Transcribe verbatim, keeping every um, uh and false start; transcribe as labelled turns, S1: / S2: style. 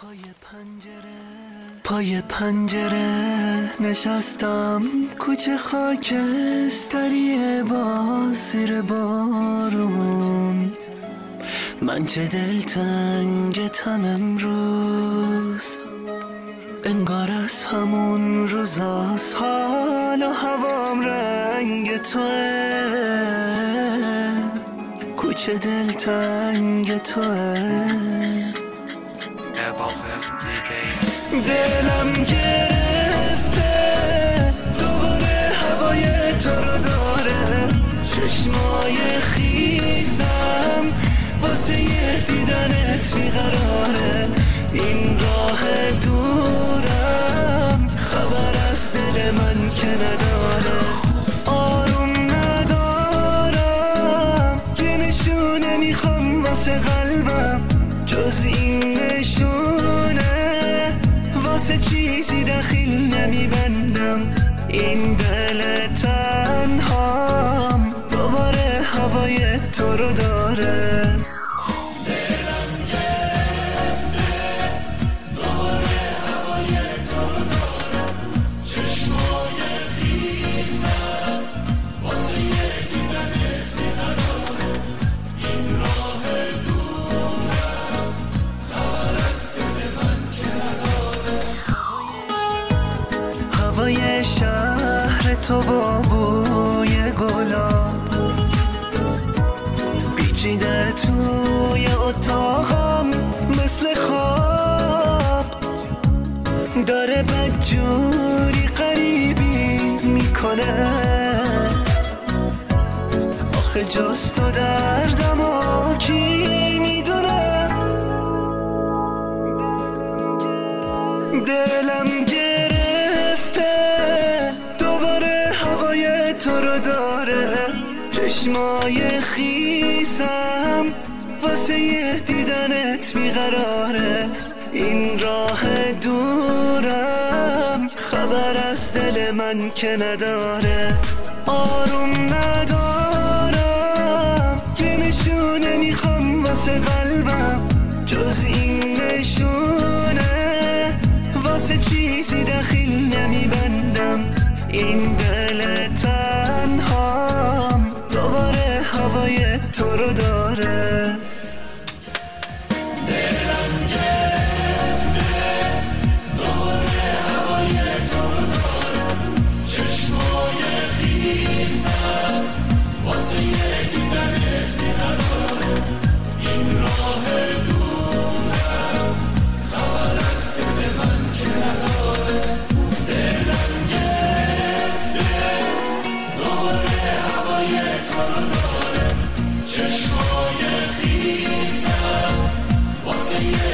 S1: پای پنجره پای پنجره نشستم، کوچه خاکستری باز زیر بارون. من چه دلتنگتم امروز، انگار از همون روزاست، حال و هوام رنگ توه، کوچه دلتنگ توه. دلم گرفته دوباره هوای تو رو داره، چشمای خیسم واسه یه دیدنت بیقراره. این راه دورم خبر از دل من که نداره، آروم ندارم، یه نشونه میخوام واسه قلبم، جز این نشونه واسه چیزی دخیل نمیبندم. این دل تنهام دوباره هوای تو رو داره. هوای شهر تو با بوی گلاب پیچیده توی اتاقم مثل خواب، داره بدجوری غریبی میکنه. آخه جز تو دردم و کی میدونه. دلم گرفته دوباره هوای تو رو داره، چشمای خیسم واسه یه دیدنت بیقراره. این راه دورم خبر از دل من که نداره، آروم ندارم، یه نشونه میخوام واسه قلبم، جز این نشونه واسه چیزی دخیل نمیبندم. این دل تنهام دوباره هوای تو رو داره. دلم گرفته دوباره هوای تو رو داره، چشمای خیسم واسه یه دیدنت بیقراره. این راه دورم خبر از دل من که نداره. دلم گرفته دوباره هوای تو رو داره، چشمای خیسم واسه یه